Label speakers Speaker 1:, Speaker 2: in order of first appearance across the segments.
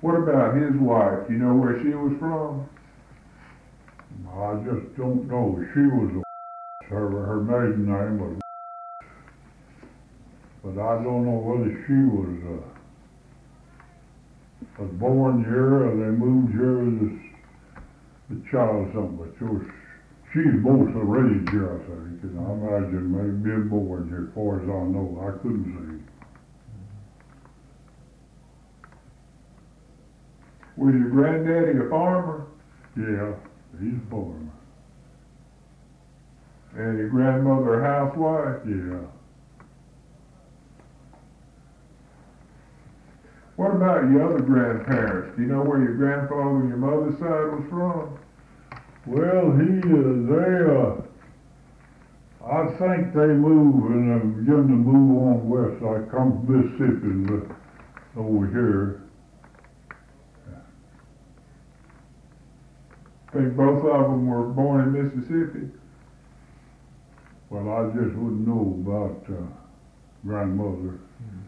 Speaker 1: What about his wife? You know where she was from?
Speaker 2: I just don't know. She was her maiden name was, but I don't know whether she was born here or they moved here as a child or something. But she's mostly raised here, I think, and I imagine maybe been born here. As far as I know, I couldn't see.
Speaker 1: Was your granddaddy a farmer?
Speaker 2: Yeah, he's a farmer.
Speaker 1: And your grandmother a housewife?
Speaker 2: Yeah.
Speaker 1: What about your other grandparents? Do you know where your grandfather and your mother's side was from?
Speaker 2: Well, I think they moved and began to move on west. I come from Mississippi and over here.
Speaker 1: Think both of them were born in Mississippi?
Speaker 2: Well, I just wouldn't know about grandmother.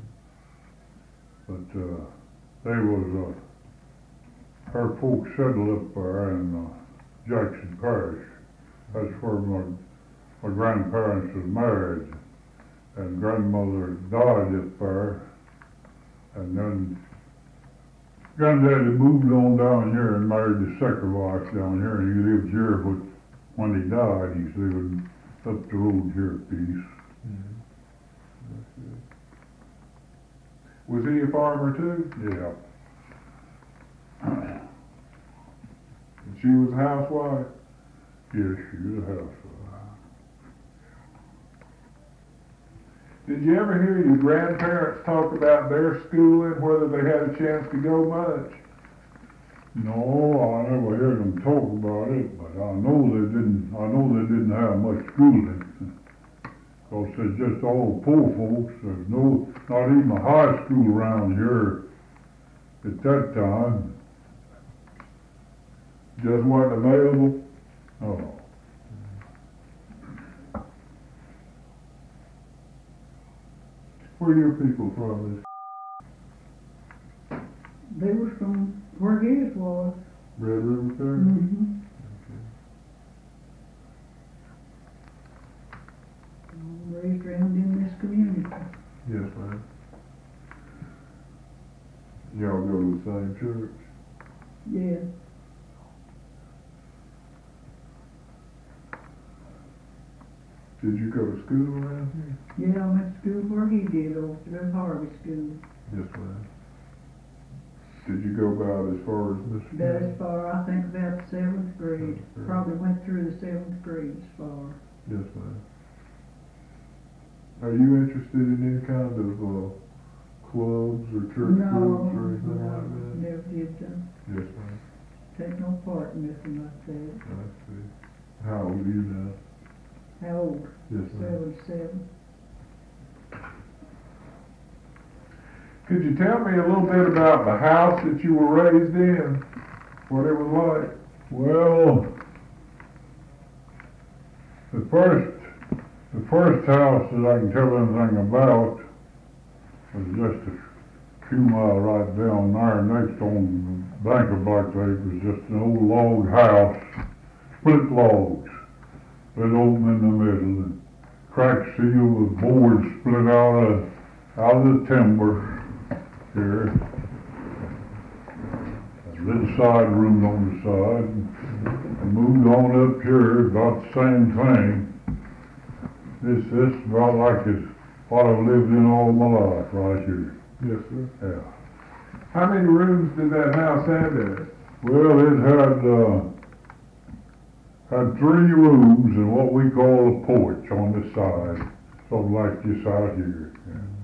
Speaker 2: But they was, her folks settled up there in Jackson Parish. That's where my grandparents was married. And grandmother died up there. And then granddaddy moved on down here and married the second wife down here. And he lived here, but when he died, he's living up the road here a piece.
Speaker 1: Was he a farmer too?
Speaker 2: Yeah.
Speaker 1: And she was a housewife?
Speaker 2: Yes, she was a housewife.
Speaker 1: Did you ever hear your grandparents talk about their schooling, whether they had a chance to go much?
Speaker 2: No, I never heard them talk about it, but I know they didn't have much schooling. Because they're just all poor folks. There's not even a high school around here at that time.
Speaker 1: Just wasn't available?
Speaker 2: Oh.
Speaker 1: Where are your people from?
Speaker 3: They were from where his was.
Speaker 1: Red River Fair?
Speaker 3: Mm-hmm. Raised around in this community.
Speaker 1: Yes, ma'am. Y'all go to the same church?
Speaker 3: Yeah.
Speaker 1: Did you go to school around here?
Speaker 3: Yeah, I went to school where he did, over to Harvey School.
Speaker 1: Yes, ma'am. Did you go about as far as Mr.
Speaker 3: About as far, I think about the 7th grade. Probably went through the 7th grade as far.
Speaker 1: Yes, ma'am. Are you interested in any kind of clubs or church groups or anything like that?
Speaker 3: Never did them.
Speaker 1: Yes, ma'am.
Speaker 3: Take no part in nothing like that.
Speaker 1: I see. How old are you now?
Speaker 3: How old?
Speaker 1: Yes, ma'am.
Speaker 3: 77.
Speaker 1: Could you tell me a little bit about the house that you were raised in? What it was like?
Speaker 2: Well, the first house that I can tell anything about was just a few miles right down there next on the bank of Black Lake. It was just an old log house, split logs, with open in the middle, and cracked seal with boards split out of the timber here. A little side room on the side, and moved on up here, about the same thing. This about like it's what I've lived in all my life right here.
Speaker 1: Yes, sir.
Speaker 2: Yeah.
Speaker 1: How many rooms did that house have in it?
Speaker 2: Well, it had 3 rooms and what we call a porch on this side, sort of like this out here. Yeah.